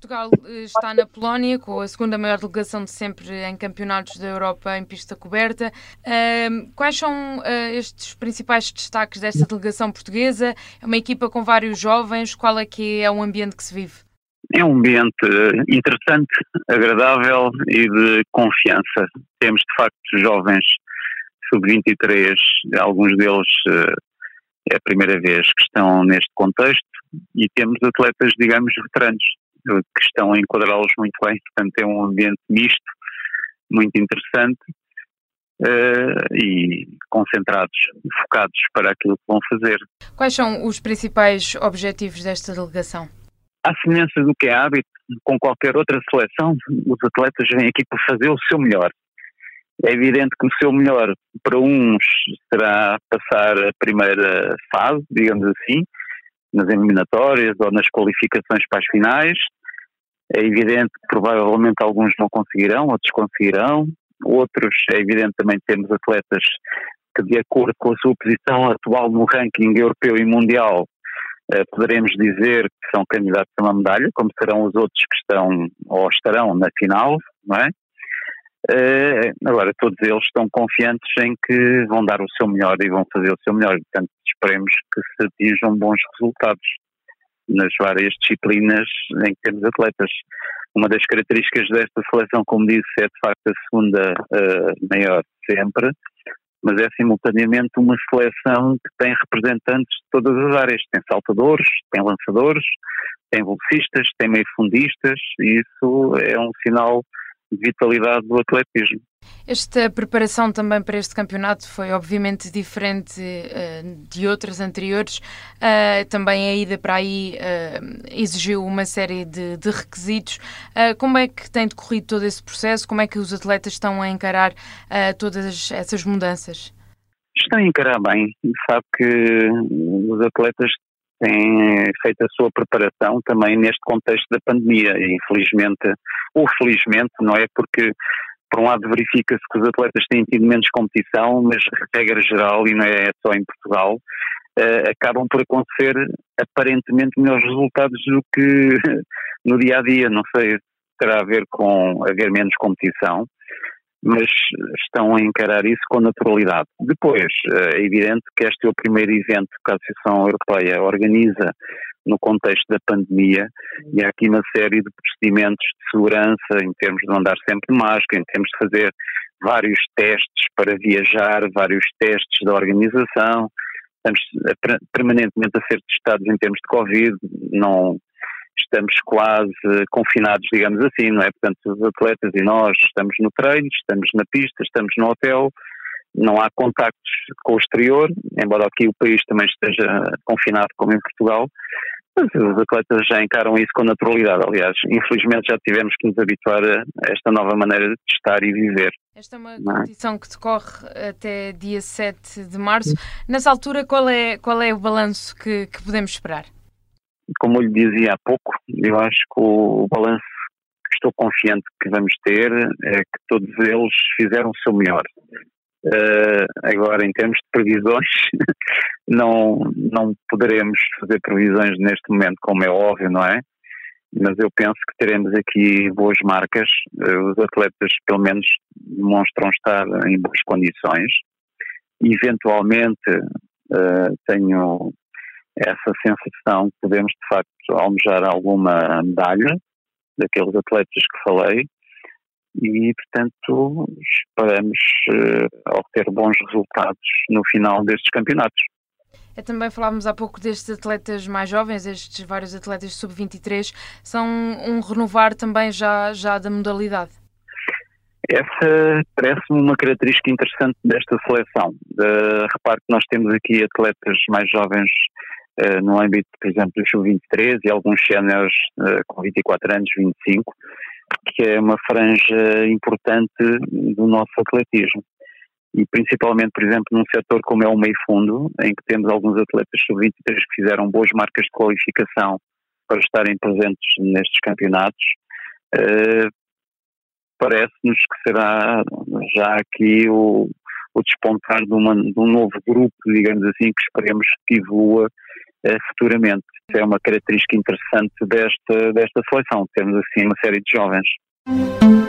Portugal está na Polónia, com a segunda maior delegação de sempre em campeonatos da Europa em pista coberta. Quais são estes principais destaques desta delegação portuguesa? É uma equipa com vários jovens. Qual é que é o ambiente que se vive? É um ambiente interessante, agradável e de confiança. Temos, de facto, jovens sub-23, alguns deles é a primeira vez que estão neste contexto, e temos atletas, digamos, veteranos, que estão a enquadrá-los muito bem. Portanto, é um ambiente misto, muito interessante e concentrados, focados para aquilo que vão fazer. Quais são os principais objetivos desta delegação? À semelhança do que é hábito, com qualquer outra seleção, os atletas vêm aqui para fazer o seu melhor. É evidente que o seu melhor para uns será passar a primeira fase, digamos assim, nas eliminatórias ou nas qualificações para as finais. É evidente que provavelmente alguns não conseguirão, outros conseguirão. Outros, é evidente, também temos atletas que, de acordo com a sua posição atual no ranking europeu e mundial, poderemos dizer que são candidatos a uma medalha, como serão os outros que estão ou estarão na final, não é? Agora, todos eles estão confiantes em que vão dar o seu melhor e vão fazer o seu melhor. Portanto, esperemos que se atinjam bons resultados nas várias disciplinas em que temos atletas. Uma das características desta seleção, como disse, é de facto a segunda maior sempre, mas é simultaneamente uma seleção que tem representantes de todas as áreas. Tem saltadores, tem lançadores, tem velocistas, tem meio-fundistas, e isso é um sinal de vitalidade do atletismo. Esta preparação também para este campeonato foi obviamente diferente de outras anteriores. Também a ida para aí exigiu uma série de requisitos. Como é que tem decorrido todo esse processo? Como é que os atletas estão a encarar todas essas mudanças? Estão a encarar bem. Sabe que os atletas têm feito a sua preparação também neste contexto da pandemia. E infelizmente, ou felizmente, não é? Porque por um lado verifica-se que os atletas têm tido menos competição, mas regra geral, e não é só em Portugal, acabam por acontecer aparentemente melhores resultados do que no dia-a-dia. Não sei se terá a ver com haver menos competição, mas estão a encarar isso com naturalidade. Depois, é evidente que este é o primeiro evento que a Associação Europeia organiza no contexto da pandemia, e há aqui uma série de procedimentos de segurança em termos de andar sempre de máscara, em termos de fazer vários testes para viajar, vários testes da organização. Estamos permanentemente a ser testados em termos de Covid, não estamos quase confinados, digamos assim, não é? Portanto, os atletas e nós estamos no treino, estamos na pista, estamos no hotel, não há contactos com o exterior, embora aqui o país também esteja confinado como em Portugal, mas os atletas já encaram isso com naturalidade. Aliás, infelizmente já tivemos que nos habituar a esta nova maneira de estar e viver. Esta é uma competição que decorre até dia 7 de março. Nessa altura, qual é o balanço que podemos esperar? Como eu lhe dizia há pouco, eu acho que o balanço que estou confiante que vamos ter é que todos eles fizeram o seu melhor. Agora, em termos de previsões, não poderemos fazer previsões neste momento, como é óbvio, não é? Mas eu penso que teremos aqui boas marcas. Os atletas, pelo menos, demonstram estar em boas condições. Eventualmente, tenho essa sensação que podemos, de facto, almejar alguma medalha daqueles atletas que falei. E, portanto, esperamos obter bons resultados no final destes campeonatos. Também falávamos há pouco destes atletas mais jovens, estes vários atletas sub-23, são um renovar também já da modalidade. Essa parece-me uma característica interessante desta seleção. Repare que nós temos aqui atletas mais jovens no âmbito, por exemplo, do sub-23 e alguns séniores com 24 anos, 25, que é uma franja importante do nosso atletismo. E principalmente, por exemplo, num setor como é o meio fundo, em que temos alguns atletas sub-23 que fizeram boas marcas de qualificação para estarem presentes nestes campeonatos, parece-nos que será já aqui o despontar de um novo grupo, digamos assim, que esperemos que evolua futuramente. É uma característica interessante desta seleção, temos assim uma série de jovens.